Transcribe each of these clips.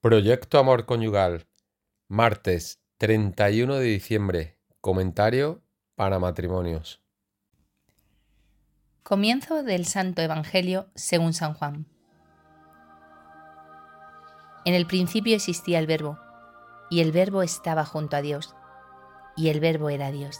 Proyecto Amor Conyugal, martes 31 de diciembre. Comentario para matrimonios. Comienzo del Santo Evangelio según San Juan. En el principio existía el Verbo, y el Verbo estaba junto a Dios, y el Verbo era Dios.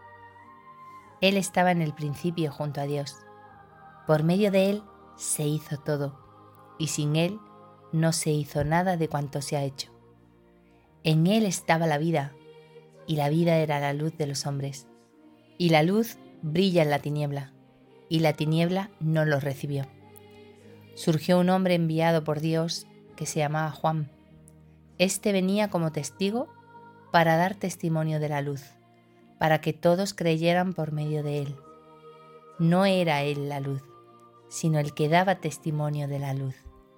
Él estaba en el principio junto a Dios. Por medio de Él se hizo todo, y sin Él no se hizo nada de cuanto se ha hecho. En Él estaba la vida, y la vida era la luz de los hombres. Y la luz brilla en la tiniebla, y la tiniebla no lo recibió. Surgió un hombre enviado por Dios que se llamaba Juan. Este venía como testigo para dar testimonio de la luz, para que todos creyeran por medio de él. No era él la luz, sino el que daba testimonio de la luz.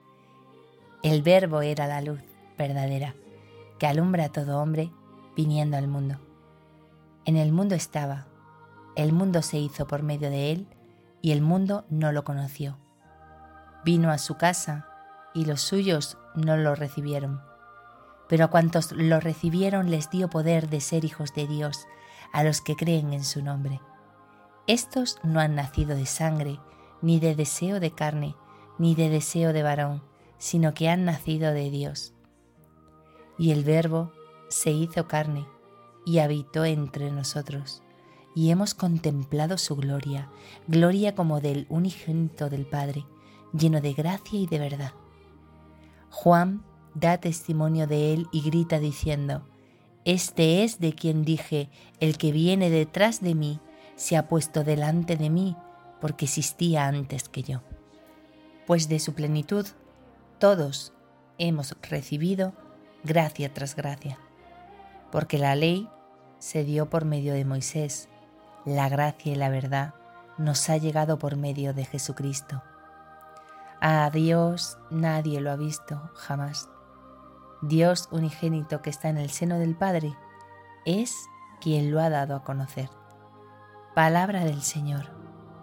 El Verbo era la luz verdadera, que alumbra a todo hombre viniendo al mundo. En el mundo estaba, el mundo se hizo por medio de él, y el mundo no lo conoció. Vino a su casa, y los suyos no lo recibieron. Pero a cuantos lo recibieron les dio poder de ser hijos de Dios, a los que creen en su nombre. Estos no han nacido de sangre, ni de deseo de carne, ni de deseo de varón, sino que han nacido de Dios. Y el Verbo se hizo carne y habitó entre nosotros, y hemos contemplado su gloria, gloria como del unigénito del Padre, lleno de gracia y de verdad. Juan da testimonio de él y grita diciendo: Este es de quien dije, el que viene detrás de mí se ha puesto delante de mí, porque existía antes que yo. Pues de su plenitud todos hemos recibido gracia tras gracia, porque la ley se dio por medio de Moisés, la gracia y la verdad nos ha llegado por medio de Jesucristo. A Dios nadie lo ha visto jamás. Dios unigénito que está en el seno del Padre es quien lo ha dado a conocer. Palabra del Señor.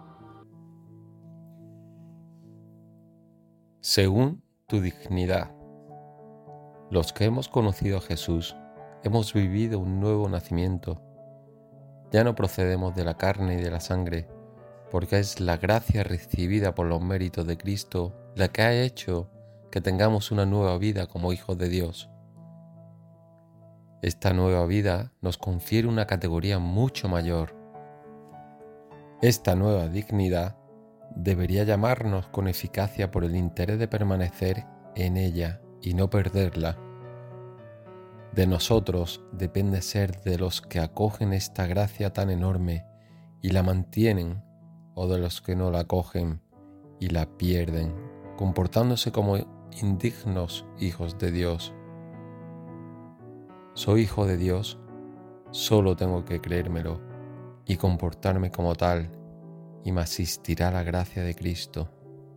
Según tu dignidad. Los que hemos conocido a Jesús hemos vivido un nuevo nacimiento. Ya no procedemos de la carne y de la sangre, porque es la gracia recibida por los méritos de Cristo la que ha hecho que tengamos una nueva vida como hijos de Dios. Esta nueva vida nos confiere una categoría mucho mayor. Esta nueva dignidad debería llamarnos con eficacia por el interés de permanecer en ella y no perderla. De nosotros depende ser de los que acogen esta gracia tan enorme y la mantienen, o de los que no la acogen y la pierden, comportándose como indignos hijos de Dios. Soy hijo de Dios, solo tengo que creérmelo y comportarme como tal, y me asistirá la gracia de Cristo.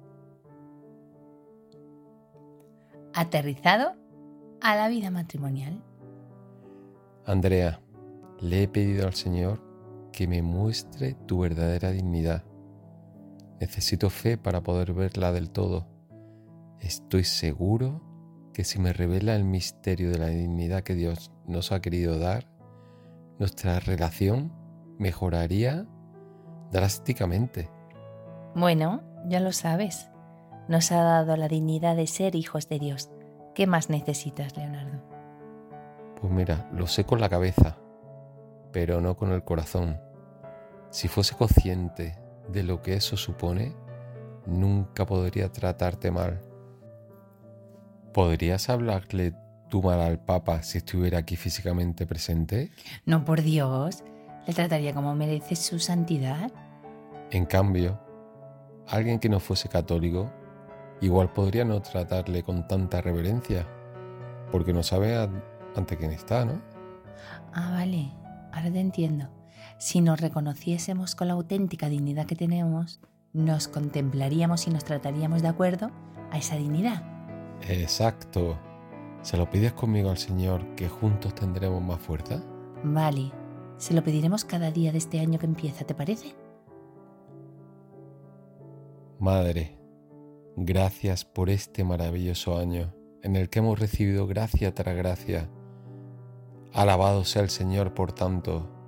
Aterrizado a la vida matrimonial. Andrea, le he pedido al Señor que me muestre tu verdadera dignidad. Necesito fe para poder verla del todo. Estoy seguro que si me revela el misterio de la dignidad que Dios nos ha querido dar, nuestra relación mejoraría drásticamente. Bueno, ya lo sabes. Nos ha dado la dignidad de ser hijos de Dios. ¿Qué más necesitas, Leonardo? Pues mira, lo sé con la cabeza, pero no con el corazón. Si fuese consciente de lo que eso supone, nunca podría tratarte mal. ¿Podrías hablarle tú mal al Papa si estuviera aquí físicamente presente? No, por Dios, le trataría como merece su santidad. En cambio, alguien que no fuese católico igual podría no tratarle con tanta reverencia, porque no sabe ante quién está, ¿no? Ah, vale, ahora te entiendo. Si nos reconociésemos con la auténtica dignidad que tenemos, nos contemplaríamos y nos trataríamos de acuerdo a esa dignidad. Exacto. ¿Se lo pides conmigo al Señor que juntos tendremos más fuerza? Vale, se lo pediremos cada día de este año que empieza, ¿te parece? Madre, gracias por este maravilloso año. en el que hemos recibido gracia tras gracia. Alabado sea el Señor por tanto.